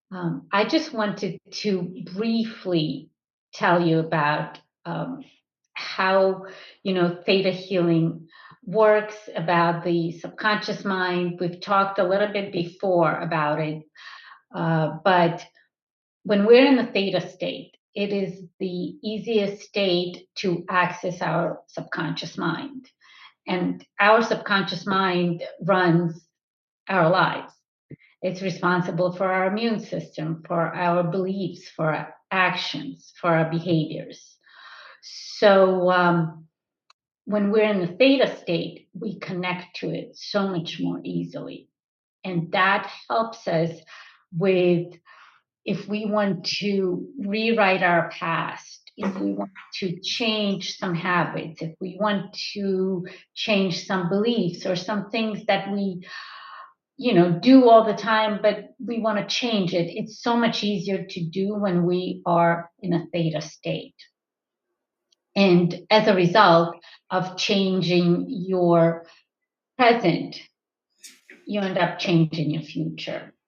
I just wanted to briefly tell you about how, theta healing works, about the subconscious mind. We've talked a little bit before about it, but when we're in the theta state, it is the easiest state to access our subconscious mind. And our subconscious mind runs our lives. It's responsible for our immune system, for our beliefs, for our actions, for our behaviors. So when we're in the theta state, we connect to it so much more easily. And that helps us with, if we want to rewrite our past, if we want to change some habits, if we want to change some beliefs or some things that we do all the time, but we want to change it. It's so much easier to do when we are in a theta state. And as a result of changing your present, you end up changing your future.